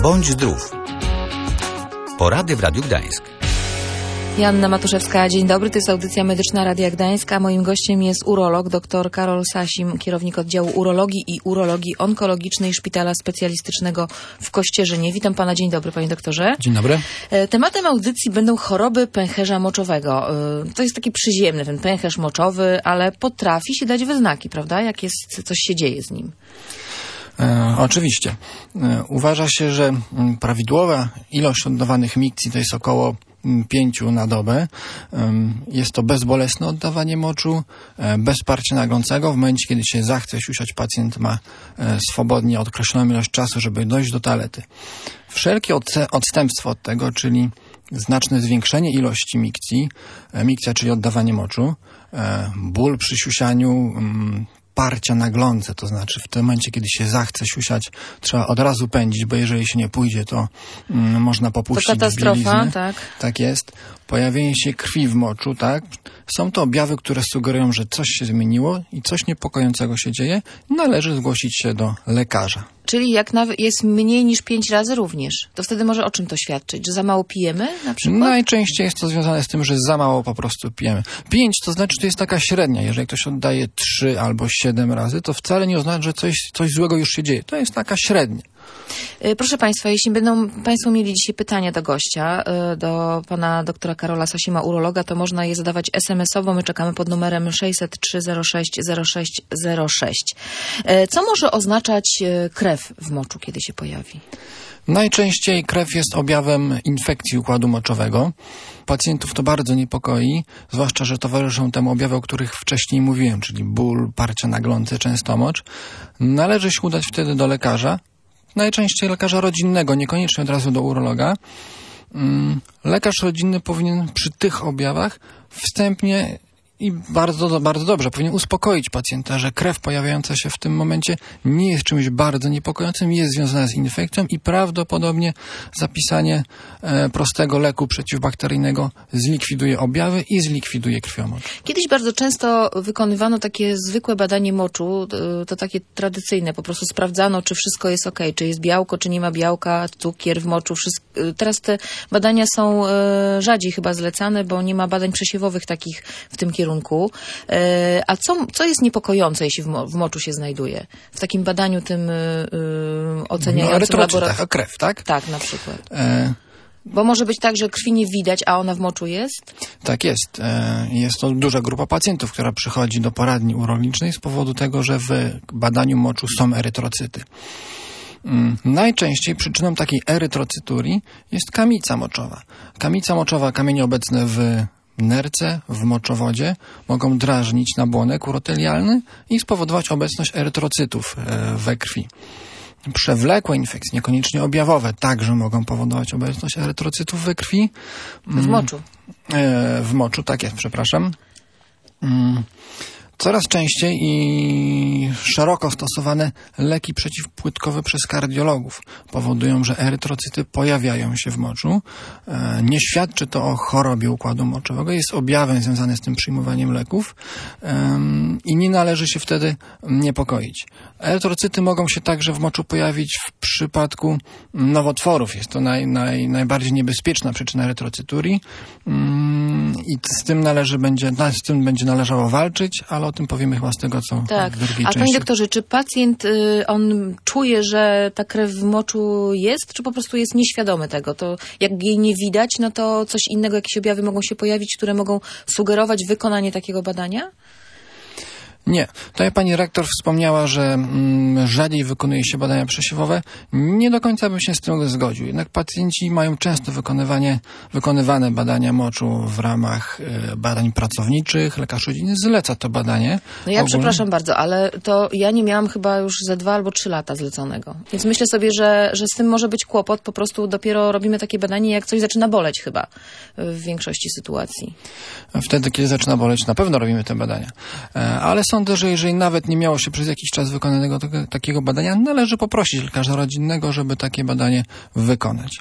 Bądź zdrów. Porady w Radiu Gdańsk. Joanna Matuszewska, dzień dobry. To jest audycja medyczna Radia Gdańska. Moim gościem jest urolog dr Karol Sasim, kierownik oddziału urologii i urologii onkologicznej Szpitala Specjalistycznego w Kościerzynie. Witam pana, dzień dobry panie doktorze. Dzień dobry. Tematem audycji będą choroby pęcherza moczowego. To jest taki przyziemny ten pęcherz moczowy, ale potrafi się dać we znaki, prawda? Jak jest, coś się dzieje z nim. Oczywiście. Uważa się, że prawidłowa ilość oddawanych mikcji to jest około 5 na dobę. Jest to bezbolesne oddawanie moczu, bez parcia naglącego. W momencie, kiedy się zachce siusiać, pacjent ma swobodnie określoną ilość czasu, żeby dojść do toalety. Wszelkie odstępstwo od tego, czyli znaczne zwiększenie ilości mikcji, mikcja, czyli oddawanie moczu, ból przy siusianiu, parcia naglące, to znaczy w tym momencie, kiedy się zachce siusiać, trzeba od razu pędzić, bo jeżeli się nie pójdzie, to można popuścić to katastrofa, bieliznę. tak. Tak jest. Pojawienie się krwi w moczu, tak. Są to objawy, które sugerują, że coś się zmieniło i coś niepokojącego się dzieje. Należy zgłosić się do lekarza. Czyli jak nawet jest mniej niż 5 razy również, to wtedy może o czym to świadczyć? Że za mało pijemy na przykład? Najczęściej jest to związane z tym, że za mało po prostu pijemy. 5 to znaczy, to jest taka średnia. Jeżeli ktoś oddaje 3 albo 7 razy, to wcale nie oznacza, że coś złego już się dzieje. To jest taka średnia. Proszę państwa, jeśli będą państwo mieli dzisiaj pytania do gościa, do pana doktora Karola Sasima, urologa, to można je zadawać SMS-owo. My czekamy pod numerem 603 06 06 06. Co może oznaczać krew w moczu, kiedy się pojawi? Najczęściej krew jest objawem infekcji układu moczowego. Pacjentów to bardzo niepokoi, zwłaszcza, że towarzyszą temu objawy, o których wcześniej mówiłem, czyli ból, parcia naglące, często mocz. Należy się udać wtedy do lekarza. Najczęściej lekarza rodzinnego, niekoniecznie od razu do urologa. Lekarz rodzinny powinien przy tych objawach wstępnie i bardzo dobrze powinien uspokoić pacjenta, że krew pojawiająca się w tym momencie nie jest czymś bardzo niepokojącym, jest związana z infekcją i prawdopodobnie zapisanie prostego leku przeciwbakteryjnego zlikwiduje objawy i zlikwiduje krwiomocz. Kiedyś bardzo często wykonywano takie zwykłe badanie moczu, to takie tradycyjne, po prostu sprawdzano, czy wszystko jest okej, czy jest białko, czy nie ma białka, cukier w moczu. Teraz te badania są rzadziej chyba zlecane, bo nie ma badań przesiewowych takich w tym kierunku. A co jest niepokojące, jeśli w moczu się znajduje? W takim badaniu tym oceniającym laboratorium. Krew, tak? Tak, na przykład. Bo może być tak, że krwi nie widać, a ona w moczu jest? Tak jest. Jest to duża grupa pacjentów, która przychodzi do poradni urologicznej z powodu tego, że w badaniu moczu są erytrocyty. Najczęściej przyczyną takiej erytrocyturii jest kamica moczowa. Kamica moczowa, kamienie obecne w nerce, w moczowodzie mogą drażnić nabłonek urotelialny i spowodować obecność erytrocytów we krwi. Przewlekłe infekcje, niekoniecznie objawowe, także mogą powodować obecność erytrocytów we krwi. W moczu. W moczu, tak jest, przepraszam. Coraz częściej i szeroko stosowane leki przeciwpłytkowe przez kardiologów powodują, że erytrocyty pojawiają się w moczu. Nie świadczy to o chorobie układu moczowego, jest objawem związanym z tym przyjmowaniem leków i nie należy się wtedy niepokoić. Erytrocyty mogą się także w moczu pojawić w przypadku nowotworów. Jest to najbardziej niebezpieczna przyczyna erytrocyturii i z tym będzie należało walczyć, ale o tym powiemy chyba z tego, co tak. w drugiej części. części. Panie doktorze, czy pacjent, on czuje, że ta krew w moczu jest, czy po prostu jest nieświadomy tego? To jak jej nie widać, no to coś innego, jakieś objawy mogą się pojawić, które mogą sugerować wykonanie takiego badania? Nie. Tutaj pani rektor wspomniała, że rzadziej wykonuje się badania przesiewowe. Nie do końca bym się z tym zgodził. Jednak pacjenci mają często wykonywane badania moczu w ramach badań pracowniczych. Lekarz rodzinny zleca to badanie. No ja przepraszam bardzo, ale to ja nie miałam chyba już ze 2 albo 3 lata zleconego. Więc myślę sobie, że z tym może być kłopot. Po prostu dopiero robimy takie badanie, jak coś zaczyna boleć chyba w większości sytuacji. Wtedy, kiedy zaczyna boleć, na pewno robimy te badania. Ale sądzę, że jeżeli nawet nie miało się przez jakiś czas wykonanego takiego badania, należy poprosić lekarza rodzinnego, żeby takie badanie wykonać.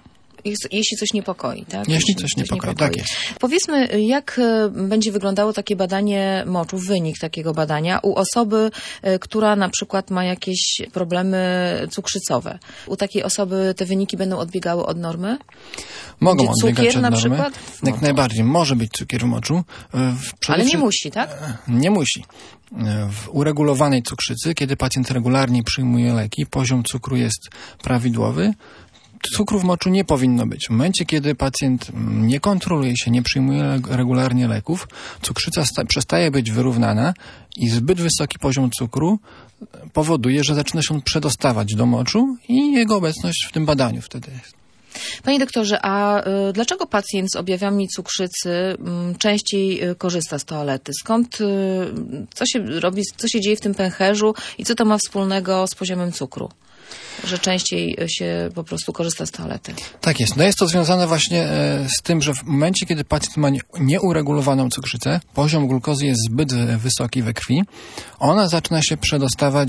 jeśli coś niepokoi, tak? Jeśli coś niepokoi, tak jest. Powiedzmy, jak będzie wyglądało takie badanie moczu, wynik takiego badania u osoby, która na przykład ma jakieś problemy cukrzycowe. U takiej osoby te wyniki będą odbiegały od normy? Mogą Będzie odbiegać cukier od na normy. przykład? Jak najbardziej. Może być cukier w moczu. Ale nie musi, tak? Nie musi. W uregulowanej cukrzycy, kiedy pacjent regularnie przyjmuje leki, poziom cukru jest prawidłowy, cukru w moczu nie powinno być. W momencie, kiedy pacjent nie kontroluje się, nie przyjmuje regularnie leków, cukrzyca przestaje być wyrównana i zbyt wysoki poziom cukru powoduje, że zaczyna się on przedostawać do moczu i jego obecność w tym badaniu wtedy jest. Panie doktorze, a dlaczego pacjent z objawami cukrzycy częściej korzysta z toalety? Skąd, co się robi, co się dzieje w tym pęcherzu i co to ma wspólnego z poziomem cukru? Że częściej się po prostu korzysta z toalety. Tak jest. No jest to związane właśnie z tym, że w momencie, kiedy pacjent ma nieuregulowaną cukrzycę, poziom glukozy jest zbyt wysoki we krwi, ona zaczyna się przedostawać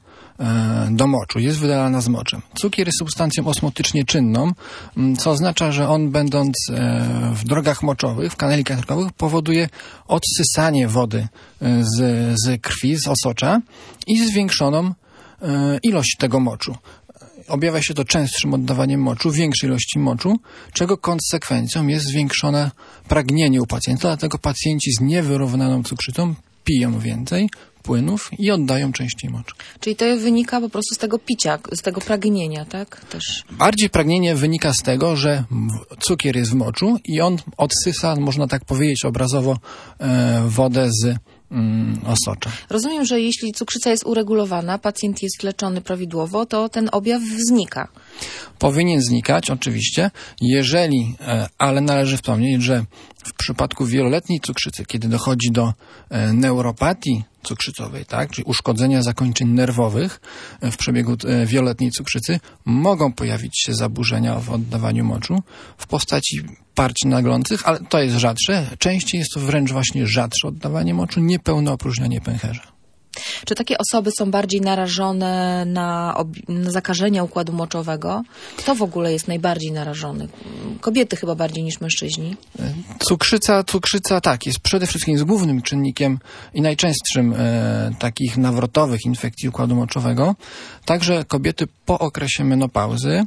do moczu, jest wydalana z moczem. Cukier jest substancją osmotycznie czynną, co oznacza, że on będąc w drogach moczowych, w kanalikach drogowych, powoduje odsysanie wody z krwi, z osocza i zwiększoną ilość tego moczu. Objawia się to częstszym oddawaniem moczu, większej ilości moczu, czego konsekwencją jest zwiększone pragnienie u pacjenta, dlatego pacjenci z niewyrównaną cukrzycą piją więcej płynów i oddają częściej mocz. Czyli to wynika po prostu z tego picia, z tego pragnienia, tak? Też. Bardziej pragnienie wynika z tego, że cukier jest w moczu i on odsysa, można tak powiedzieć obrazowo, wodę z osocza. Rozumiem, że jeśli cukrzyca jest uregulowana, pacjent jest leczony prawidłowo, to ten objaw znika. Powinien znikać, oczywiście, ale należy wspomnieć, że w przypadku wieloletniej cukrzycy, kiedy dochodzi do neuropatii cukrzycowej, tak, czyli uszkodzenia zakończeń nerwowych w przebiegu wieloletniej cukrzycy, mogą pojawić się zaburzenia w oddawaniu moczu w postaci parć naglących, ale to jest rzadsze. Częściej jest to wręcz właśnie rzadsze oddawanie moczu, niepełne opróżnianie pęcherza. Czy takie osoby są bardziej narażone na zakażenia układu moczowego? Kto w ogóle jest najbardziej narażony? Kobiety chyba bardziej niż mężczyźni. Cukrzyca tak, jest przede wszystkim jest głównym czynnikiem i najczęstszym takich nawrotowych infekcji układu moczowego. Także kobiety po okresie menopauzy,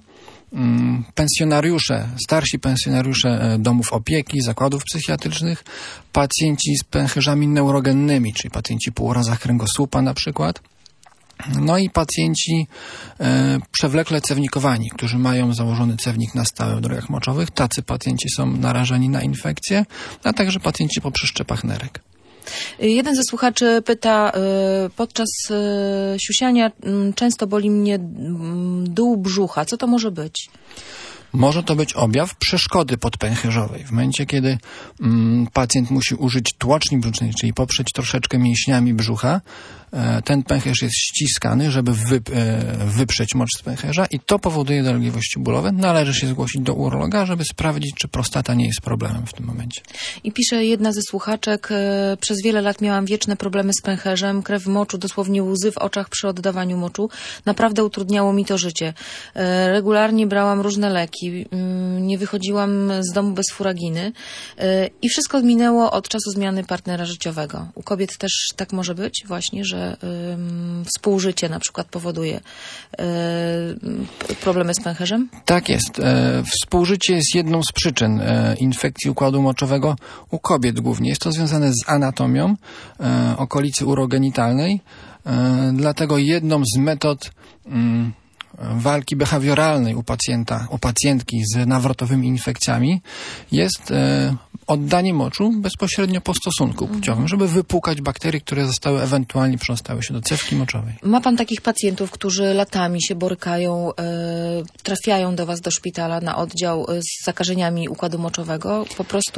starsi pensjonariusze domów opieki, zakładów psychiatrycznych, pacjenci z pęcherzami neurogennymi, czyli pacjenci po urazach kręgosłupa na przykład, no i pacjenci przewlekle cewnikowani, którzy mają założony cewnik na stałe w drogach moczowych. Tacy pacjenci są narażeni na infekcję, a także pacjenci po przeszczepach nerek. Jeden ze słuchaczy pyta, podczas siusiania często boli mnie dół brzucha. Co to może być? Może to być objaw przeszkody podpęcherzowej. W momencie, kiedy pacjent musi użyć tłoczni brzusznej, czyli poprzeć troszeczkę mięśniami brzucha, ten pęcherz jest ściskany, żeby wyprzeć mocz z pęcherza i to powoduje dolegliwości bólowe. Należy się zgłosić do urologa, żeby sprawdzić, czy prostata nie jest problemem w tym momencie. I pisze jedna ze słuchaczek, przez wiele lat miałam wieczne problemy z pęcherzem, krew w moczu, dosłownie łzy w oczach przy oddawaniu moczu. Naprawdę utrudniało mi to życie. Regularnie brałam różne leki, nie wychodziłam z domu bez furaginy i wszystko minęło od czasu zmiany partnera życiowego. U kobiet też tak może być właśnie, że współżycie na przykład powoduje problemy z pęcherzem? Tak jest. Współżycie jest jedną z przyczyn infekcji układu moczowego u kobiet głównie. Jest to związane z anatomią okolicy urogenitalnej. Dlatego jedną z metod walki behawioralnej u pacjentki z nawrotowymi infekcjami jest oddanie moczu bezpośrednio po stosunku płciowym, żeby wypłukać bakterie, które zostały ewentualnie przedostały się do cewki moczowej. Ma pan takich pacjentów, którzy latami się borykają, trafiają do was do szpitala na oddział z zakażeniami układu moczowego, po prostu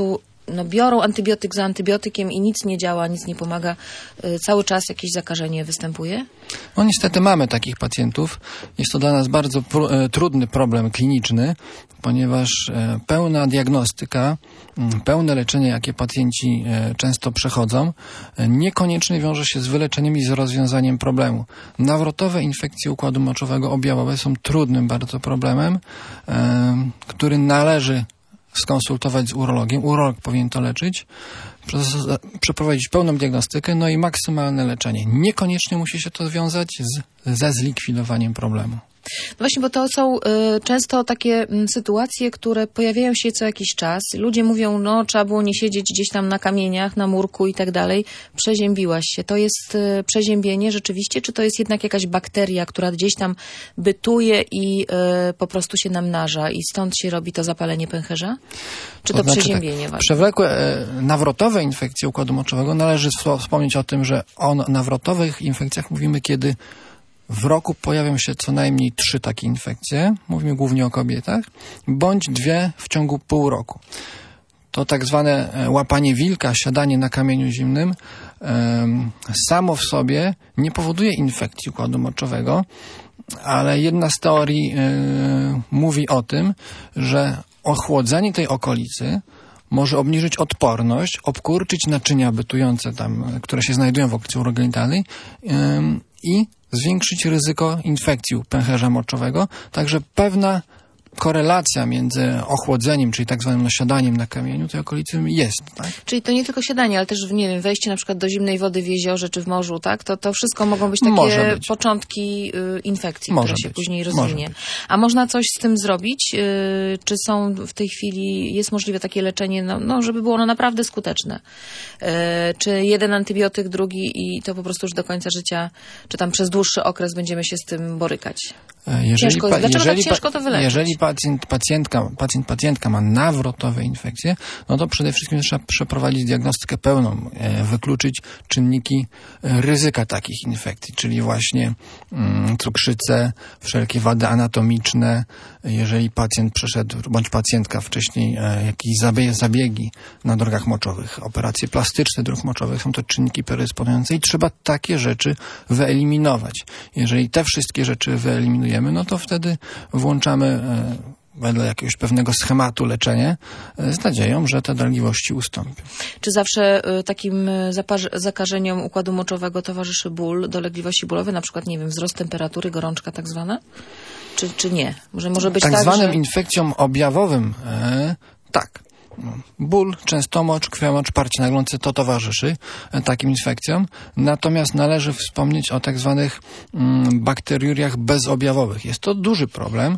biorą antybiotyk za antybiotykiem i nic nie działa, nic nie pomaga. Cały czas jakieś zakażenie występuje? No niestety mamy takich pacjentów. Jest to dla nas bardzo trudny problem kliniczny, ponieważ pełna diagnostyka, pełne leczenie, jakie pacjenci często przechodzą, niekoniecznie wiąże się z wyleczeniem i z rozwiązaniem problemu. Nawrotowe infekcje układu moczowego objawowe są trudnym bardzo problemem, który należy skonsultować z urologiem. Urolog powinien to leczyć, przeprowadzić pełną diagnostykę, no i maksymalne leczenie. Niekoniecznie musi się to wiązać ze zlikwidowaniem problemu. No właśnie, bo to są często takie sytuacje, które pojawiają się co jakiś czas. Ludzie mówią, no trzeba było nie siedzieć gdzieś tam na kamieniach, na murku i tak dalej. Przeziębiłaś się. To jest przeziębienie rzeczywiście, czy to jest jednak jakaś bakteria, która gdzieś tam bytuje i po prostu się namnaża i stąd się robi to zapalenie pęcherza? Czy to przeziębienie? Tak, przewlekłe nawrotowe infekcje układu moczowego, należy wspomnieć o tym, że o nawrotowych infekcjach mówimy, kiedy w roku pojawią się co najmniej 3 takie infekcje, mówimy głównie o kobietach, bądź 2 w ciągu pół roku. To tak zwane łapanie wilka, siadanie na kamieniu zimnym samo w sobie nie powoduje infekcji układu moczowego, ale jedna z teorii mówi o tym, że ochłodzenie tej okolicy może obniżyć odporność, obkurczyć naczynia bytujące tam, które się znajdują w okolicy urogenitalnej i zwiększyć ryzyko infekcji pęcherza moczowego. Także pewna korelacja między ochłodzeniem, czyli tak zwanym siadaniem na kamieniu tej okolicy jest. Tak? Czyli to nie tylko siadanie, ale też, nie wiem, wejście na przykład do zimnej wody w jeziorze czy w morzu, tak? To wszystko mogą być takie początki infekcji, która się później rozwinie. A można coś z tym zrobić? Czy są w tej chwili, jest możliwe takie leczenie, żeby było ono naprawdę skuteczne? Czy jeden antybiotyk, drugi i to po prostu już do końca życia, czy tam przez dłuższy okres będziemy się z tym borykać? Dlaczego tak ciężko to wyleczyć? Jeżeli pacjentka ma nawrotowe infekcje, no to przede wszystkim trzeba przeprowadzić diagnostykę pełną, wykluczyć czynniki ryzyka takich infekcji, czyli właśnie cukrzycę, wszelkie wady anatomiczne. Jeżeli pacjent przeszedł, bądź pacjentka wcześniej jakieś zabiegi na drogach moczowych, operacje plastyczne dróg moczowych, są to czynniki predysponujące i trzeba takie rzeczy wyeliminować. Jeżeli te wszystkie rzeczy wyeliminujemy, no to wtedy włączamy wedle jakiegoś pewnego schematu leczenie z nadzieją, że te dolegliwości ustąpią. Czy zawsze takim zakażeniom układu moczowego towarzyszy ból, dolegliwości bólowe, na przykład, nie wiem, wzrost temperatury, gorączka tak zwana? Czy nie? Może być tak zwanym infekcjom objawowym tak. Ból, częstomocz, krwiomocz, parcie na glące to towarzyszy takim infekcjom. Natomiast należy wspomnieć o tak zwanych bakteriuriach bezobjawowych. Jest to duży problem.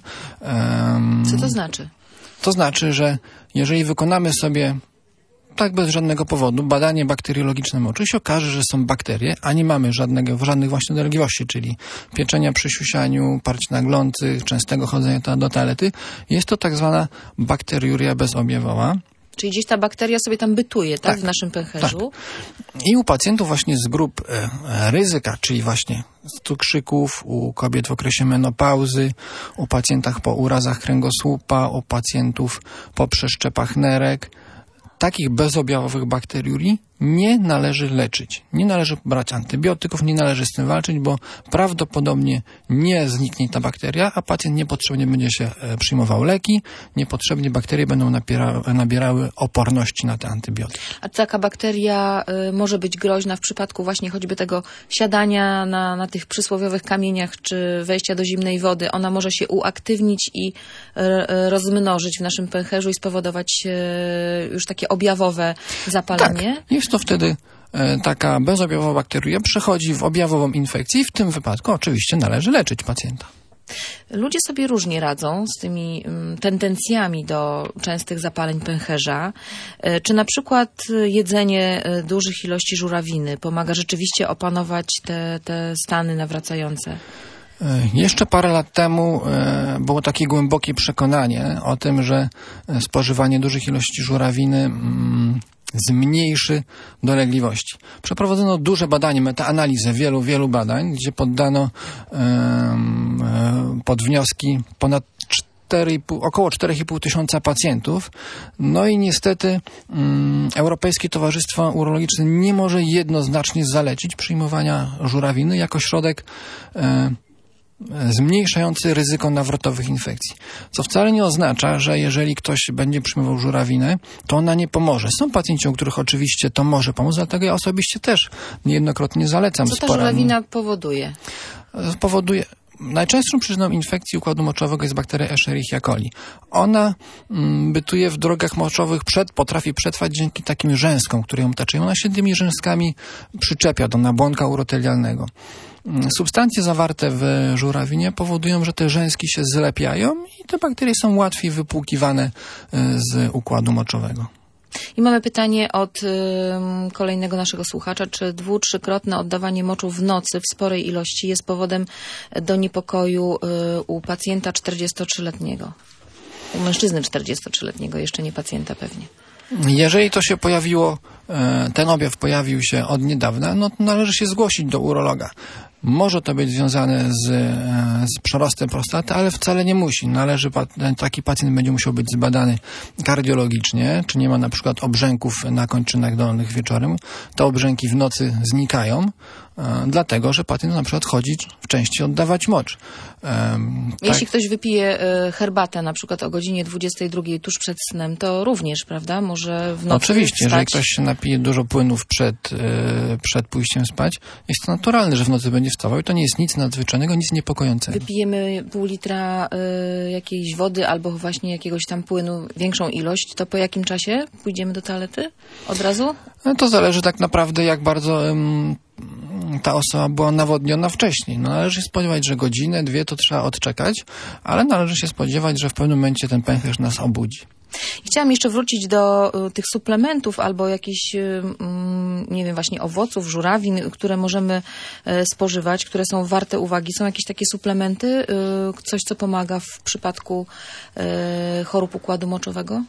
Co to znaczy? To znaczy, że jeżeli wykonamy sobie tak bez żadnego powodu badanie bakteriologiczne moczu, się okaże, że są bakterie, a nie mamy żadnych właśnie dolegliwości, czyli pieczenia przy siusianiu, parć naglących, częstego chodzenia do toalety. Jest to tak zwana bakteriuria bezobjawowa. Czyli gdzieś ta bakteria sobie tam bytuje, tak? W naszym pęcherzu. Tak. I u pacjentów właśnie z grup ryzyka, czyli właśnie z cukrzyków, u kobiet w okresie menopauzy, u pacjentach po urazach kręgosłupa, u pacjentów po przeszczepach nerek, takich bezobjawowych bakteriurii nie należy leczyć. Nie należy brać antybiotyków, nie należy z tym walczyć, bo prawdopodobnie nie zniknie ta bakteria, a pacjent niepotrzebnie będzie się przyjmował leki, niepotrzebnie bakterie będą nabierały oporności na te antybiotyki. A taka bakteria może być groźna w przypadku właśnie choćby tego siadania na tych przysłowiowych kamieniach, czy wejścia do zimnej wody. Ona może się uaktywnić i rozmnożyć w naszym pęcherzu i spowodować już takie objawowe zapalenie? Tak. Jest to wtedy taka bezobjawowa bakteria przechodzi w objawową infekcję i w tym wypadku oczywiście należy leczyć pacjenta. Ludzie sobie różnie radzą z tymi tendencjami do częstych zapaleń pęcherza. Czy na przykład jedzenie dużych ilości żurawiny pomaga rzeczywiście opanować te stany nawracające? Jeszcze parę lat temu było takie głębokie przekonanie o tym, że spożywanie dużych ilości żurawiny zmniejszy dolegliwości. Przeprowadzono duże badanie, metaanalizę wielu badań, gdzie poddano pod wnioski ponad około 4,5 tysiąca pacjentów. No i niestety Europejskie Towarzystwo Urologiczne nie może jednoznacznie zalecić przyjmowania żurawiny jako środek zmniejszający ryzyko nawrotowych infekcji. Co wcale nie oznacza, że jeżeli ktoś będzie przyjmował żurawinę, to ona nie pomoże. Są pacjenci, u których oczywiście to może pomóc, dlatego ja osobiście też niejednokrotnie zalecam. Co ta żurawina powoduje? Najczęstszą przyczyną infekcji układu moczowego jest bakteria Escherichia coli. Ona bytuje w drogach moczowych, potrafi przetrwać dzięki takim rzęskom, które ją otaczają. Ona się tymi rzęskami przyczepia do nabłonka urotelialnego. Substancje zawarte w żurawinie powodują, że te rzęski się zlepiają i te bakterie są łatwiej wypłukiwane z układu moczowego. I mamy pytanie od kolejnego naszego słuchacza, czy 2-3-krotne oddawanie moczu w nocy w sporej ilości jest powodem do niepokoju u pacjenta 43-letniego? U mężczyzny 43-letniego, jeszcze nie pacjenta pewnie. Jeżeli to się pojawiło, ten objaw pojawił się od niedawna, no to należy się zgłosić do urologa. Może to być związane z przerostem prostaty, ale wcale nie musi. Taki pacjent będzie musiał być zbadany kardiologicznie, czy nie ma na przykład obrzęków na kończynach dolnych wieczorem. Te obrzęki w nocy znikają, dlatego że pacjent na przykład chodzi częściej oddawać mocz. Jeśli ktoś wypije herbatę na przykład o godzinie 22 tuż przed snem, to również, prawda? Może w nocy oczywiście, wstać. jeżeli ktoś się napije dużo płynów przed pójściem spać, jest to naturalne, że w nocy będzie wstawał i to nie jest nic nadzwyczajnego, nic niepokojącego. Wypijemy pół litra jakiejś wody albo właśnie jakiegoś tam płynu, większą ilość, to po jakim czasie pójdziemy do toalety? Od razu? No to zależy tak naprawdę, jak bardzo ta osoba była nawodniona wcześniej. No, należy się spodziewać, że godzinę, 2 to trzeba odczekać, ale należy się spodziewać, że w pewnym momencie ten pęcherz nas obudzi. Chciałam jeszcze wrócić do tych suplementów albo jakichś, nie wiem, właśnie owoców, żurawin, które możemy spożywać, które są warte uwagi. Są jakieś takie suplementy? Coś, co pomaga w przypadku chorób układu moczowego?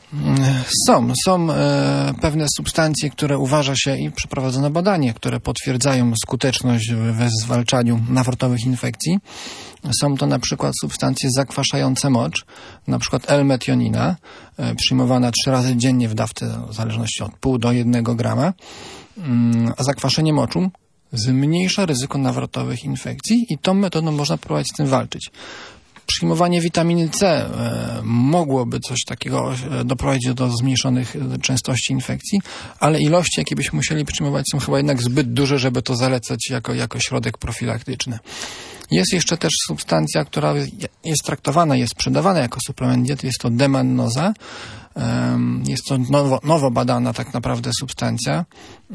Są pewne substancje, które uważa się i przeprowadzono badania, które potwierdzają skuteczność we zwalczaniu nawrotowych infekcji. Są to na przykład substancje zakwaszające mocz, na przykład L-metionina, przyjmowana 3 razy dziennie w dawce w zależności od 0,5 do 1 grama. A zakwaszenie moczu zmniejsza ryzyko nawrotowych infekcji i tą metodą można próbować z tym walczyć. Przyjmowanie witaminy C mogłoby coś takiego doprowadzić do zmniejszonych częstości infekcji, ale ilości, jakie byśmy musieli przyjmować, są chyba jednak zbyt duże, żeby to zalecać jako środek profilaktyczny. Jest jeszcze też substancja, która jest traktowana, jest sprzedawana jako suplement diety, jest to demannoza. Jest to nowo badana tak naprawdę substancja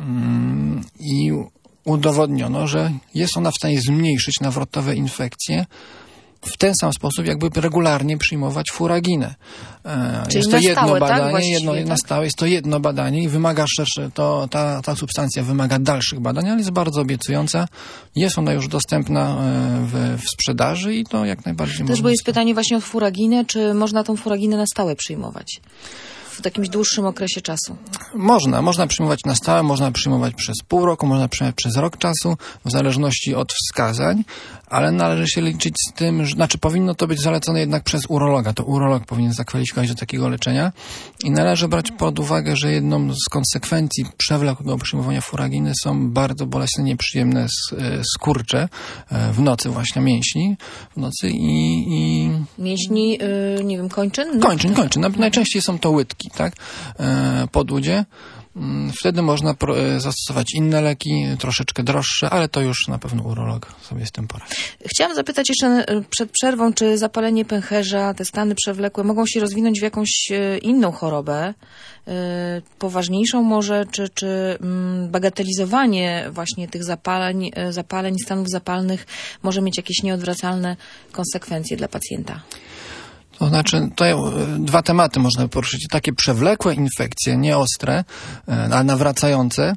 i udowodniono, że jest ona w stanie zmniejszyć nawrotowe infekcje w ten sam sposób, jakby regularnie przyjmować furaginę. Czyli jest to jedno stałe, badanie, tak? na stałe jest to jedno badanie i wymaga ta substancja wymaga dalszych badań, ale jest bardzo obiecująca. Jest ona już dostępna w sprzedaży i to jak najbardziej Też bo jest pytanie właśnie o furaginę, czy można tą furaginę na stałe przyjmować? W jakimś dłuższym okresie czasu. Można przyjmować na stałe, można przyjmować przez pół roku, można przyjmować przez rok czasu, w zależności od wskazań, ale należy się liczyć z tym, że, powinno to być zalecone jednak przez urologa. To urolog powinien zakwalifikować do takiego leczenia i należy brać pod uwagę, że jedną z konsekwencji przewlekłego przyjmowania furaginy są bardzo bolesne, nieprzyjemne skurcze w nocy, właśnie mięśni w nocy i mięśni, nie wiem, kończyn? Kończyn. Najczęściej są to łydki, tak? Podłudzie. Wtedy można zastosować inne leki, troszeczkę droższe, ale to już na pewno urolog sobie z tym poradzi. Chciałam zapytać jeszcze przed przerwą, czy zapalenie pęcherza, te stany przewlekłe mogą się rozwinąć w jakąś inną chorobę, poważniejszą może, czy bagatelizowanie właśnie tych zapaleń, stanów zapalnych może mieć jakieś nieodwracalne konsekwencje dla pacjenta? To znaczy, to 2 tematy można poruszyć. Takie przewlekłe infekcje, nieostre, ale nawracające,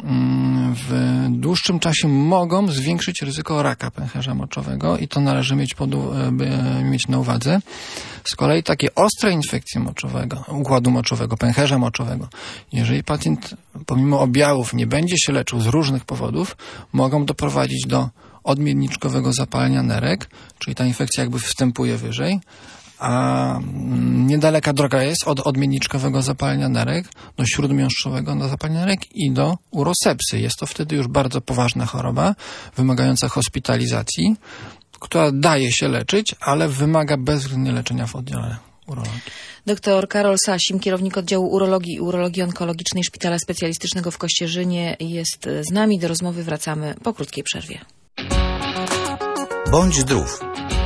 w dłuższym czasie mogą zwiększyć ryzyko raka pęcherza moczowego i to należy mieć na uwadze. Z kolei takie ostre infekcje układu moczowego, pęcherza moczowego, jeżeli pacjent pomimo objawów nie będzie się leczył z różnych powodów, mogą doprowadzić do odmienniczkowego zapalenia nerek, czyli ta infekcja jakby wstępuje wyżej, a niedaleka droga jest od odmienniczkowego zapalenia nerek do śródmiąższowego zapalenia nerek i do urosepsy. Jest to wtedy już bardzo poważna choroba, wymagająca hospitalizacji, która daje się leczyć, ale wymaga bezwzględnie leczenia w oddziale urologii. Dr Karol Sasim, kierownik oddziału urologii i urologii onkologicznej Szpitala Specjalistycznego w Kościerzynie, jest z nami. Do rozmowy wracamy po krótkiej przerwie. Bądź zdrów.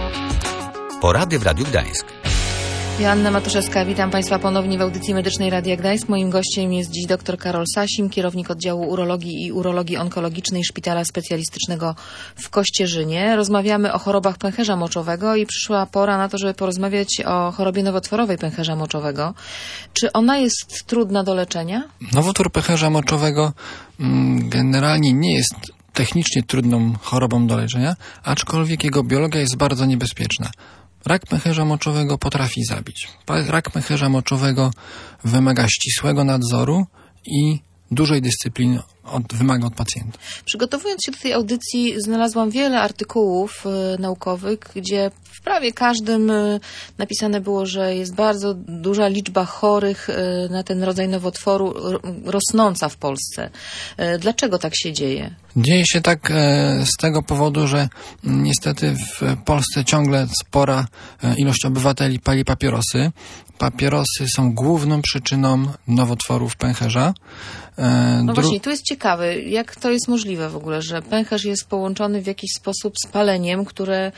Porady w Radiu Gdańsk. Joanna Matuszewska, witam Państwa ponownie w audycji medycznej Radia Gdańsk. Moim gościem jest dziś dr Karol Sasim, kierownik oddziału urologii i urologii onkologicznej Szpitala Specjalistycznego w Kościerzynie. Rozmawiamy o chorobach pęcherza moczowego i przyszła pora na to, żeby porozmawiać o chorobie nowotworowej pęcherza moczowego. Czy ona jest trudna do leczenia? Nowotwór pęcherza moczowego generalnie nie jest technicznie trudną chorobą do leczenia, aczkolwiek jego biologia jest bardzo niebezpieczna. Rak pęcherza moczowego potrafi zabić. Rak pęcherza moczowego wymaga ścisłego nadzoru i dużej dyscypliny wymaga od pacjenta. Przygotowując się do tej audycji, znalazłam wiele artykułów naukowych, gdzie w prawie każdym napisane było, że jest bardzo duża liczba chorych na ten rodzaj nowotworu rosnąca w Polsce. Dlaczego tak się dzieje? Dzieje się tak z tego powodu, że niestety w Polsce ciągle spora ilość obywateli pali papierosy. Papierosy są główną przyczyną nowotworów pęcherza. No właśnie, tu jest ciekawe, jak to jest możliwe w ogóle, że pęcherz jest połączony w jakiś sposób z paleniem, które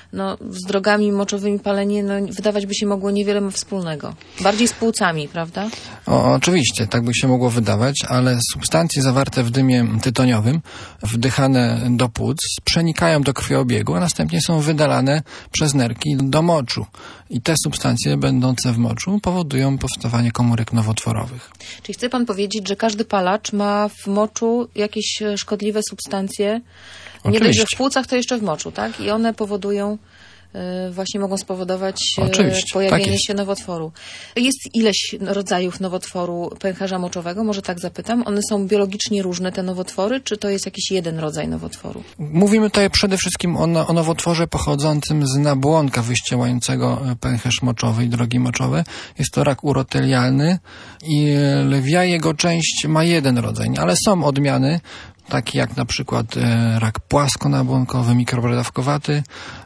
z drogami moczowymi palenie wydawać by się mogło niewiele ma wspólnego. Bardziej z płucami, prawda? Oczywiście, tak by się mogło wydawać, ale substancje zawarte w dymie tytoniowym, wdychane do płuc, przenikają do krwiobiegu, a następnie są wydalane przez nerki do moczu. I te substancje będące w moczu powodują powstawanie komórek nowotworowych. Czyli chce pan powiedzieć, że każdy palacz ma w moczu jakieś szkodliwe substancje? Nie dość, że w płucach, to jeszcze w moczu, tak? I one powodują, właśnie mogą spowodować pojawienie się nowotworu. Jest ileś rodzajów nowotworu pęcherza moczowego, może tak zapytam. One są biologicznie różne, te nowotwory, czy to jest jakiś jeden rodzaj nowotworu? Mówimy tutaj przede wszystkim o nowotworze pochodzącym z nabłonka wyściełającego pęcherz moczowy i drogi moczowe. Jest to rak urotelialny i lwia jego część ma jeden rodzaj, ale są odmiany, takie jak na przykład rak płaskonabłonkowy, mikrobrodawkowaty,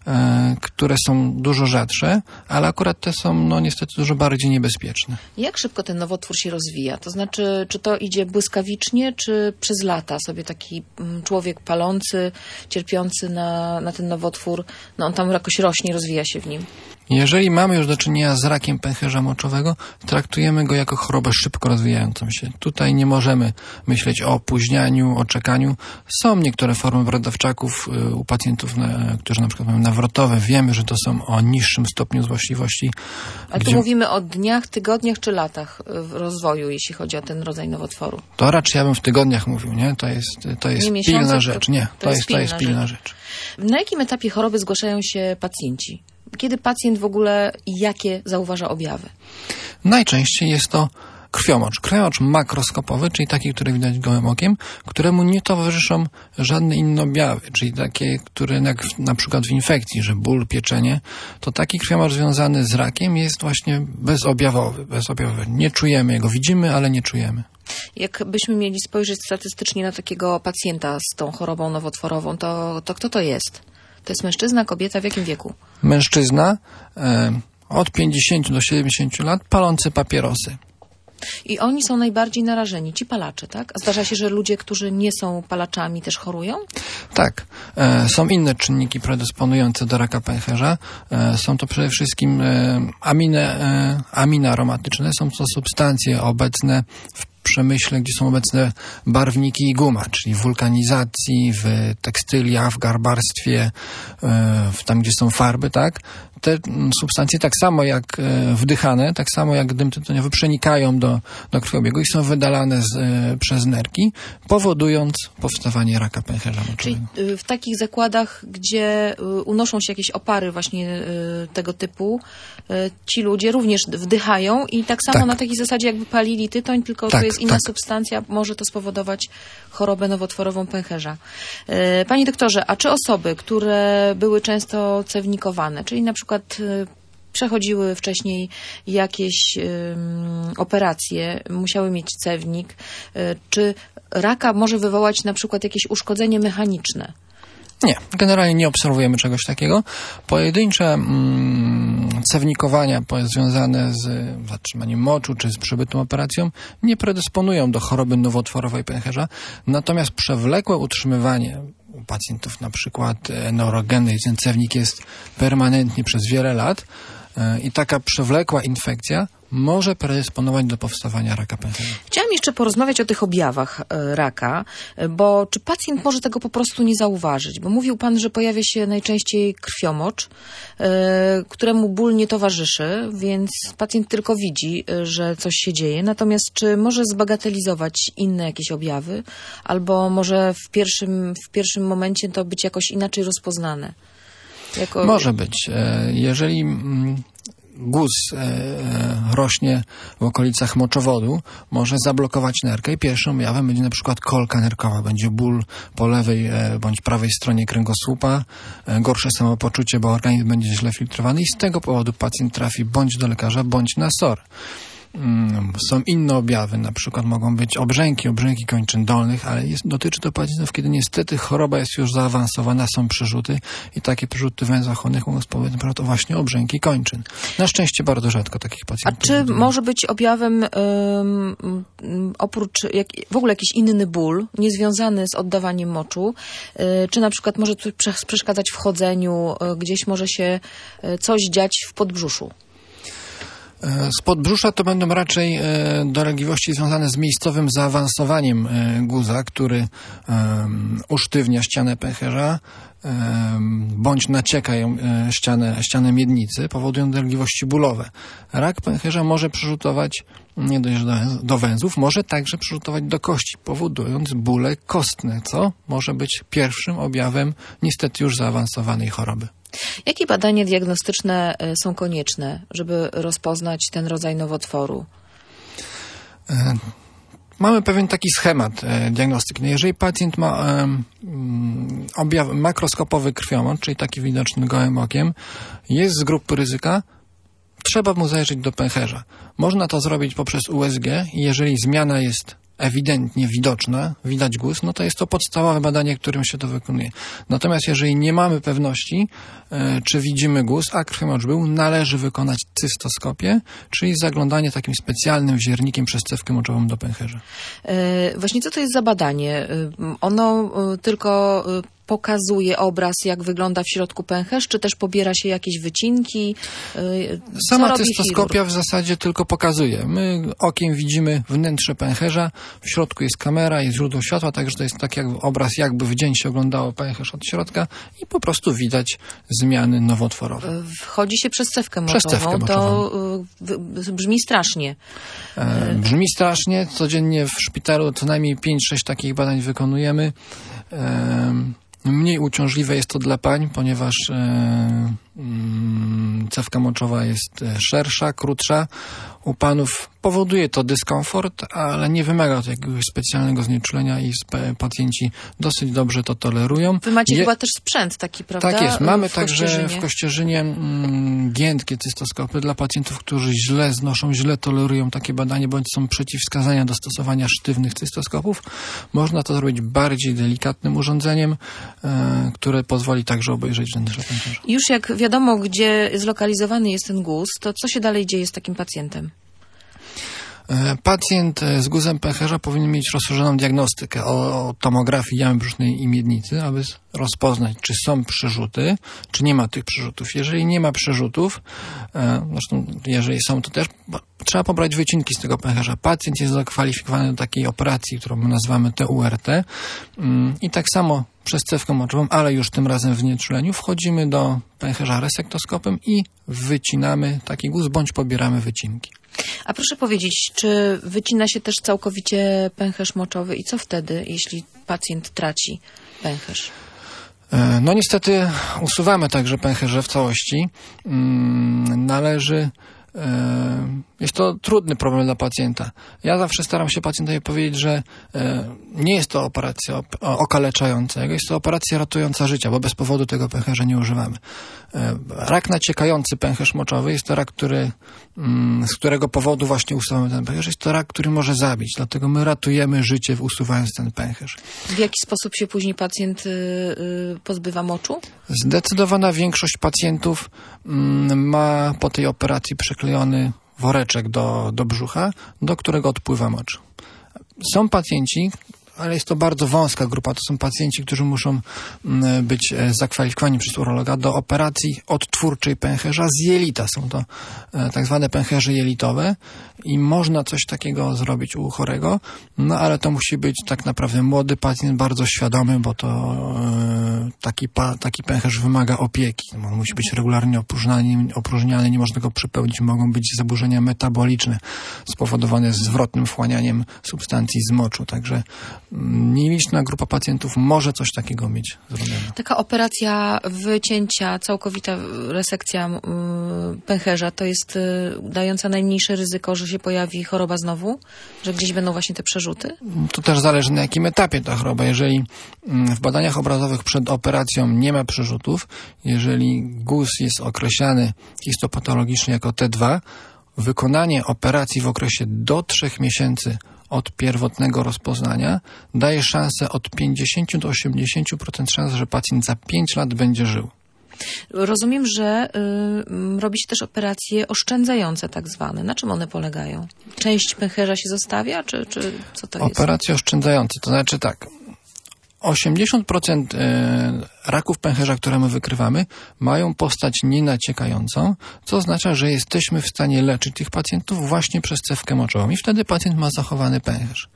które są dużo rzadsze, ale akurat te są niestety dużo bardziej niebezpieczne. Jak szybko ten nowotwór się rozwija? To znaczy, czy to idzie błyskawicznie, czy przez lata sobie taki człowiek palący, cierpiący na ten nowotwór, on tam jakoś rośnie, rozwija się w nim? Jeżeli mamy już do czynienia z rakiem pęcherza moczowego, traktujemy go jako chorobę szybko rozwijającą się. Tutaj nie możemy myśleć o opóźnianiu, o czekaniu. Są niektóre formy brodawczaków u pacjentów, którzy na przykład mają nawrotowe. Wiemy, że to są o niższym stopniu złośliwości. A tu mówimy o dniach, tygodniach czy latach rozwoju, jeśli chodzi o ten rodzaj nowotworu? To raczej ja bym w tygodniach mówił, nie? To jest pilna rzecz. Nie, to jest pilna rzecz. Na jakim etapie choroby zgłaszają się pacjenci? Kiedy pacjent w ogóle jakie zauważa objawy? Najczęściej jest to krwiomocz makroskopowy, czyli taki, który widać gołym okiem, któremu nie towarzyszą żadne inne objawy, czyli takie, które jak na przykład w infekcji, że ból, pieczenie, to taki krwiomocz związany z rakiem jest właśnie bezobjawowy. Nie czujemy jego, widzimy, ale nie czujemy. Jakbyśmy mieli spojrzeć statystycznie na takiego pacjenta z tą chorobą nowotworową, to kto to jest? To jest mężczyzna, kobieta, w jakim wieku? Mężczyzna od 50 do 70 lat, palący papierosy. I oni są najbardziej narażeni, ci palacze, tak? A zdarza się, że ludzie, którzy nie są palaczami, też chorują? Tak. Są inne czynniki predysponujące do raka pęcherza. Są to przede wszystkim aminy aromatyczne. Są to substancje obecne w przemyśle, gdzie są obecne barwniki i guma, czyli w wulkanizacji, w tekstyliach, w garbarstwie, tam, gdzie są farby, tak? Te substancje tak samo jak wdychane, tak samo jak dym tytoniowy przenikają do krwiobiegu i są wydalane przez nerki, powodując powstawanie raka pęcherza moczowego. Czyli w takich zakładach, gdzie unoszą się jakieś opary właśnie tego typu, ci ludzie również wdychają i tak samo na takiej zasadzie jakby palili tytoń, tylko to jest inna substancja, może to spowodować chorobę nowotworową pęcherza. Panie doktorze, a czy osoby, które były często cewnikowane, czyli na przykład przechodziły wcześniej jakieś operacje, musiały mieć cewnik. Czy raka może wywołać na przykład jakieś uszkodzenie mechaniczne? Nie, generalnie nie obserwujemy czegoś takiego. Pojedyncze cewnikowania związane z zatrzymaniem moczu czy z przebytą operacją nie predysponują do choroby nowotworowej pęcherza, natomiast przewlekłe utrzymywanie u pacjentów na przykład neurogennej, gdzie ten cewnik jest permanentnie przez wiele lat i taka przewlekła infekcja może predysponować do powstawania raka pęcherza. Chciałam jeszcze porozmawiać o tych objawach raka, bo czy pacjent może tego po prostu nie zauważyć? Bo mówił pan, że pojawia się najczęściej krwiomocz, któremu ból nie towarzyszy, więc pacjent tylko widzi, że coś się dzieje. Natomiast czy może zbagatelizować inne jakieś objawy? Albo może w pierwszym momencie to być jakoś inaczej rozpoznane? Może być. Jeżeli guz rośnie w okolicach moczowodu, może zablokować nerkę i pierwszym objawem będzie na przykład kolka nerkowa. Będzie ból po lewej bądź prawej stronie kręgosłupa, gorsze samopoczucie, bo organizm będzie źle filtrowany i z tego powodu pacjent trafi bądź do lekarza, bądź na SOR. Są inne objawy, na przykład mogą być obrzęki kończyn dolnych, ale dotyczy to pacjentów, kiedy niestety choroba jest już zaawansowana, są przerzuty i takie przerzuty w węzłach chłonnych mogą spowodować na przykład właśnie obrzęki kończyn. Na szczęście bardzo rzadko takich pacjentów. A czy może być objawem oprócz w ogóle jakiś inny ból, niezwiązany z oddawaniem moczu, czy na przykład może przeszkadzać w chodzeniu, gdzieś może się coś dziać w podbrzuszu? Z podbrzusza to będą raczej dolegliwości związane z miejscowym zaawansowaniem guza, który usztywnia ścianę pęcherza, bądź nacieka ścianę miednicy, powodują dolegliwości bólowe. Rak pęcherza może przerzutować nie dość do węzłów, może także przerzutować do kości, powodując bóle kostne, co może być pierwszym objawem niestety już zaawansowanej choroby. Jakie badania diagnostyczne są konieczne, żeby rozpoznać ten rodzaj nowotworu? Mamy pewien taki schemat diagnostyki. Jeżeli pacjent ma objaw makroskopowy krwiomocz, czyli taki widoczny gołym okiem, jest z grupy ryzyka, trzeba mu zajrzeć do pęcherza. Można to zrobić poprzez USG i jeżeli zmiana jest ewidentnie widoczna, widać guz, no to jest to podstawowe badanie, którym się to wykonuje. Natomiast jeżeli nie mamy pewności, czy widzimy guz, a krwiomocz był, należy wykonać cystoskopię, czyli zaglądanie takim specjalnym wziernikiem przez cewkę moczową do pęcherza. Właśnie co to jest za badanie? Ono tylko pokazuje obraz, jak wygląda w środku pęcherz, czy też pobiera się jakieś wycinki? Sama cystoskopia w zasadzie tylko pokazuje. My okiem widzimy wnętrze pęcherza, w środku jest kamera, jest źródło światła, także to jest tak jak obraz, jakby w dzień się oglądało pęcherz od środka i po prostu widać zmiany nowotworowe. Wchodzi się przez cewkę moczową. To brzmi strasznie. Brzmi strasznie. Codziennie w szpitalu co najmniej 5-6 takich badań wykonujemy. Mniej uciążliwe jest to dla pań, ponieważ cewka moczowa jest szersza, krótsza. U panów powoduje to dyskomfort, ale nie wymaga to jakiegoś specjalnego znieczulenia i pacjenci dosyć dobrze to tolerują. Wy macie chyba też sprzęt taki, prawda? Tak jest. Mamy także w Kościerzynie giętkie cystoskopy dla pacjentów, którzy źle znoszą, źle tolerują takie badanie, bądź są przeciwwskazania do stosowania sztywnych cystoskopów. Można to zrobić bardziej delikatnym urządzeniem, które pozwoli także obejrzeć wnętrze pęcherza. Już jak wiadomo, gdzie zlokalizowany jest ten guz, to co się dalej dzieje z takim pacjentem? Pacjent z guzem pęcherza powinien mieć rozszerzoną diagnostykę o tomografii jamy brzusznej i miednicy, aby rozpoznać, czy są przerzuty, czy nie ma tych przerzutów. Jeżeli nie ma przerzutów, zresztą jeżeli są, to też trzeba pobrać wycinki z tego pęcherza. Pacjent jest zakwalifikowany do takiej operacji, którą my nazywamy TURT i tak samo przez cewkę moczową, ale już tym razem w znieczuleniu, wchodzimy do pęcherza resektoskopem i wycinamy taki guz, bądź pobieramy wycinki. A proszę powiedzieć, czy wycina się też całkowicie pęcherz moczowy i co wtedy, jeśli pacjent traci pęcherz? No niestety usuwamy także pęcherze w całości. Należy Jest to trudny problem dla pacjenta. Ja zawsze staram się pacjentowi powiedzieć, że nie jest to operacja okaleczająca, jest to operacja ratująca życia, bo bez powodu tego pęcherza nie używamy. Rak naciekający pęcherz moczowy jest to rak, z którego powodu właśnie usuwamy ten pęcherz. Jest to rak, który może zabić, dlatego my ratujemy życie, usuwając ten pęcherz. W jaki sposób się później pacjent pozbywa moczu? Zdecydowana większość pacjentów ma po tej operacji przyklejony woreczek do brzucha, do którego odpływa mocz. Są pacjenci, ale jest to bardzo wąska grupa, to są pacjenci, którzy muszą być zakwalifikowani przez urologa do operacji odtwórczej pęcherza z jelita. Są to tak zwane pęcherze jelitowe i można coś takiego zrobić u chorego, no ale to musi być tak naprawdę młody pacjent, bardzo świadomy, bo to taki pęcherz wymaga opieki. On musi być regularnie opróżniany, nie można go przepełnić, mogą być zaburzenia metaboliczne spowodowane zwrotnym wchłanianiem substancji z moczu, także nieliczna grupa pacjentów może coś takiego mieć zrobione. Taka operacja wycięcia, całkowita resekcja pęcherza to jest dająca najmniejsze ryzyko, że się pojawi choroba znowu? Że gdzieś będą właśnie te przerzuty? To też zależy, na jakim etapie ta choroba. Jeżeli w badaniach obrazowych przed operacją nie ma przerzutów, jeżeli guz jest określany histopatologicznie jako T2, wykonanie operacji w okresie do 3 miesięcy od pierwotnego rozpoznania daje szansę od 50 do 80% szans, że pacjent za 5 lat będzie żył. Rozumiem, że robi się też operacje oszczędzające tak zwane. Na czym one polegają? Część pęcherza się zostawia, czy co to jest? Operacje oszczędzające, to znaczy tak, 80% raków pęcherza, które my wykrywamy, mają postać nienaciekającą, co oznacza, że jesteśmy w stanie leczyć tych pacjentów właśnie przez cewkę moczową i wtedy pacjent ma zachowany pęcherz.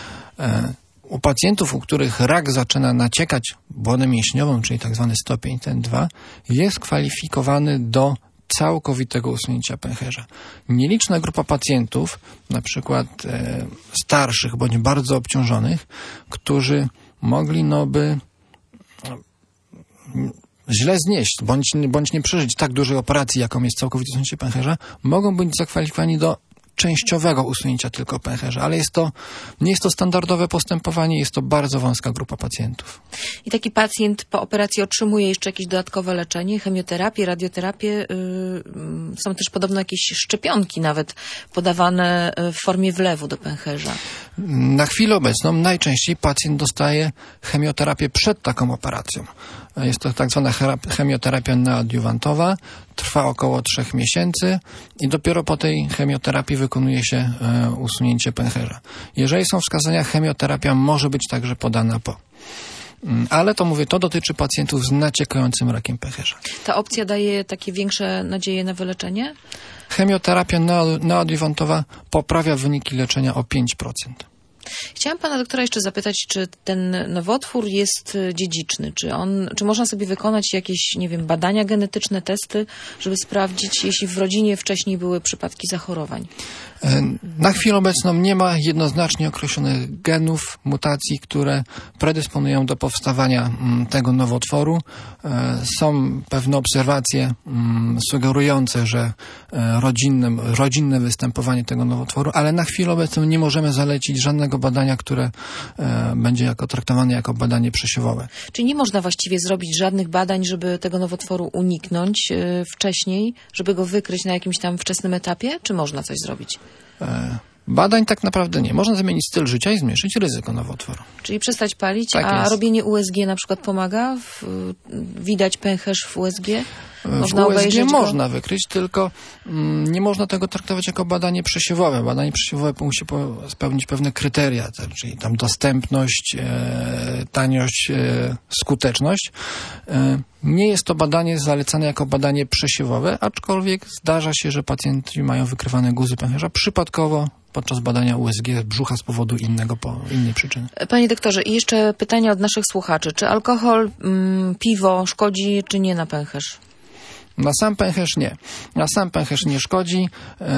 U pacjentów, u których rak zaczyna naciekać błoną mięśniową, czyli tak zwany stopień T2, jest kwalifikowany do całkowitego usunięcia pęcherza. Nieliczna grupa pacjentów, na przykład starszych bądź bardzo obciążonych, którzy mogli by źle znieść, bądź nie przeżyć tak dużej operacji, jaką jest całkowite usunięcie pęcherza, mogą być zakwalifikowani do częściowego usunięcia tylko pęcherza, ale nie jest to standardowe postępowanie, jest to bardzo wąska grupa pacjentów. I taki pacjent po operacji otrzymuje jeszcze jakieś dodatkowe leczenie, chemioterapię, radioterapię, są też podobno jakieś szczepionki nawet podawane w formie wlewu do pęcherza. Na chwilę obecną najczęściej pacjent dostaje chemioterapię przed taką operacją. Jest to tak zwana chemioterapia neoadiuwantowa, trwa około 3 miesięcy i dopiero po tej chemioterapii wykonuje się usunięcie pęcherza. Jeżeli są wskazania, chemioterapia może być także podana po. Ale to dotyczy pacjentów z naciekającym rakiem pęcherza. Ta opcja daje takie większe nadzieje na wyleczenie? Chemioterapia neoadiuwantowa poprawia wyniki leczenia o 5%. Chciałam pana doktora jeszcze zapytać, czy ten nowotwór jest dziedziczny? Czy można sobie wykonać jakieś, badania genetyczne, testy, żeby sprawdzić, jeśli w rodzinie wcześniej były przypadki zachorowań? Na chwilę obecną nie ma jednoznacznie określonych genów, mutacji, które predysponują do powstawania tego nowotworu. Są pewne obserwacje sugerujące, że rodzinne występowanie tego nowotworu, ale na chwilę obecną nie możemy zalecić żadnego badania, które będzie traktowane jako badanie przesiewowe. Czyli nie można właściwie zrobić żadnych badań, żeby tego nowotworu uniknąć wcześniej, żeby go wykryć na jakimś tam wczesnym etapie? Czy można coś zrobić? Badań tak naprawdę nie. Można zmienić styl życia i zmniejszyć ryzyko nowotworu. Czyli przestać palić, tak a jest. Robienie USG na przykład pomaga? Widać pęcherz w USG? Można w USG można wykryć, tylko nie można tego traktować jako badanie przesiewowe. Badanie przesiewowe musi spełnić pewne kryteria, czyli tam dostępność, taniość, skuteczność. Nie jest to badanie zalecane jako badanie przesiewowe, aczkolwiek zdarza się, że pacjenci mają wykrywane guzy pęcherza przypadkowo podczas badania USG brzucha z powodu innej przyczyny. Panie doktorze, i jeszcze pytania od naszych słuchaczy. Czy alkohol, piwo szkodzi, czy nie na pęcherz? Na sam pęcherz nie. Na sam pęcherz nie szkodzi.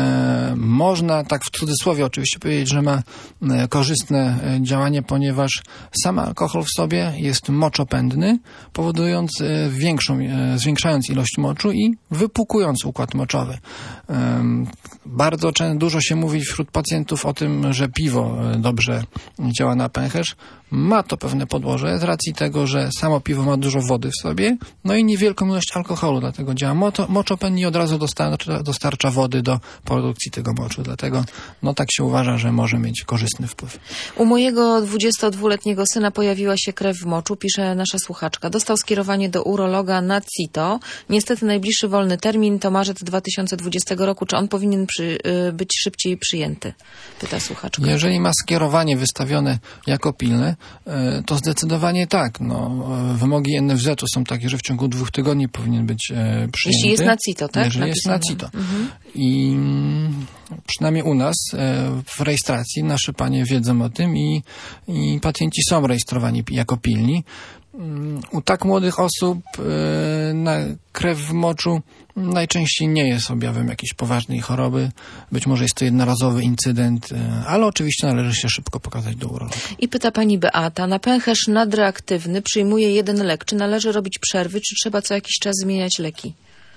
Można, tak w cudzysłowie oczywiście powiedzieć, że ma korzystne działanie, ponieważ sam alkohol w sobie jest moczopędny, powodując zwiększając ilość moczu i wypłukując układ moczowy. Bardzo dużo się mówi wśród pacjentów o tym, że piwo dobrze działa na pęcherz. Ma to pewne podłoże z racji tego, że samo piwo ma dużo wody w sobie, no i niewielką ilość alkoholu, dlatego działa. Moczopen nie od razu dostarcza wody do produkcji tego moczu, dlatego tak się uważa, że może mieć korzystny wpływ. U mojego 22-letniego syna pojawiła się krew w moczu, pisze nasza słuchaczka. Dostał skierowanie do urologa na CITO. Niestety najbliższy wolny termin to marzec 2020 roku. Czy on powinien być szybciej przyjęty? Pyta słuchaczka. Jeżeli ma skierowanie wystawione jako pilne, to zdecydowanie tak. Wymogi NFZ-u są takie, że w ciągu 2 tygodni powinien być przyjęty. Jeśli jest na CITO, tak? Jeżeli jest na CITO. I przynajmniej u nas w rejestracji nasze panie wiedzą o tym i pacjenci są rejestrowani jako pilni. U tak młodych osób krew w moczu najczęściej nie jest objawem jakiejś poważnej choroby. Być może jest to jednorazowy incydent, ale oczywiście należy się szybko pokazać do urologa. I pyta pani Beata, na pęcherz nadreaktywny przyjmuje 1 lek. Czy należy robić przerwy, czy trzeba co jakiś czas zmieniać leki?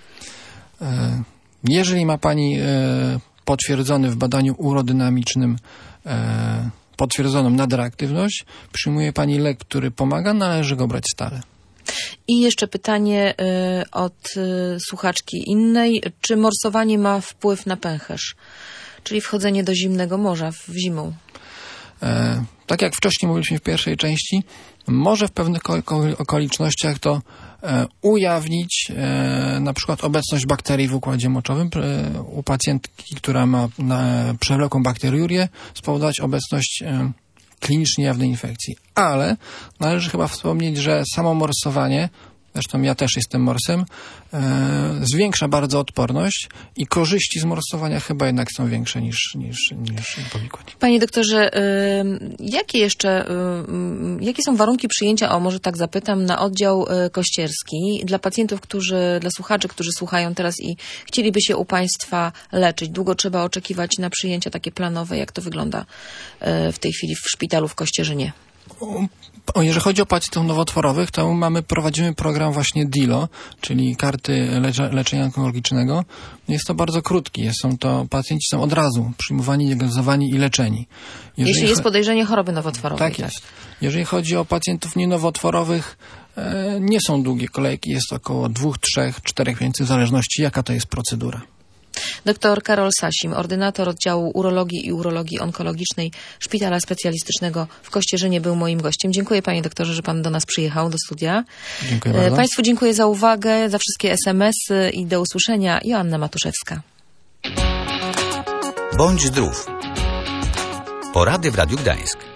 Jeżeli ma pani potwierdzony w badaniu urodynamicznym potwierdzoną nadreaktywność, przyjmuje pani lek, który pomaga, należy go brać stale. I jeszcze pytanie od słuchaczki innej. Czy morsowanie ma wpływ na pęcherz? Czyli wchodzenie do zimnego morza w zimą. Tak jak wcześniej mówiliśmy w pierwszej części, może w pewnych okolicznościach to ujawnić na przykład obecność bakterii w układzie moczowym. U pacjentki, która ma przewlekłą bakteriurię, spowodować obecność klinicznie jawnej infekcji. Ale należy chyba wspomnieć, że samo morsowanie, zresztą ja też jestem morsem, zwiększa bardzo odporność i korzyści z morsowania chyba jednak są większe niż powikłań. Panie doktorze, jakie są warunki przyjęcia, może tak zapytam, na oddział kościerski dla pacjentów, dla słuchaczy, którzy słuchają teraz i chcieliby się u państwa leczyć? Długo trzeba oczekiwać na przyjęcia takie planowe? Jak to wygląda w tej chwili w szpitalu w Kościerzynie? Jeżeli chodzi o pacjentów nowotworowych, to prowadzimy program właśnie DILO, czyli karty leczenia onkologicznego. Jest to bardzo krótki. Pacjenci są od razu przyjmowani, diagnozowani i leczeni. Jeśli jest podejrzenie choroby nowotworowej. Tak jest. Jeżeli chodzi o pacjentów nienowotworowych, nie są długie kolejki. Jest około 2, 3, 4 miesięcy, w zależności jaka to jest procedura. Dr Karol Sasim, ordynator oddziału urologii i urologii onkologicznej Szpitala Specjalistycznego w Kościerzynie, był moim gościem. Dziękuję panie doktorze, że pan do nas przyjechał do studia. Dziękuję bardzo. Państwu dziękuję za uwagę, za wszystkie SMS-y i do usłyszenia. Joanna Matuszewska. Bądź zdrów. Porady w Radiu Gdańsk.